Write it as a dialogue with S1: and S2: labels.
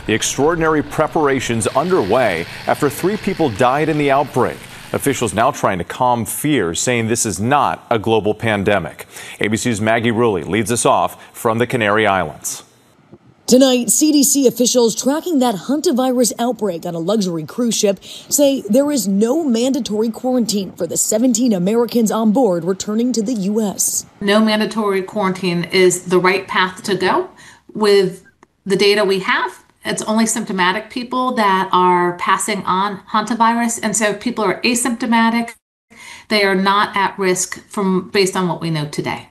S1: The extraordinary preparations underway after 3 people died in the outbreak. Officials now trying to calm fears, saying this is not a global pandemic. ABC's Maggie Rulli leads us off from the Canary Islands.
S2: Tonight, CDC officials tracking that hantavirus outbreak on a luxury cruise ship say there is no mandatory quarantine for the 17 Americans on board returning to the U.S.
S3: No mandatory quarantine is the right path to go. With the data we have, it's only symptomatic people that are passing on hantavirus. And so if people are asymptomatic, they are not at risk based on what we know today.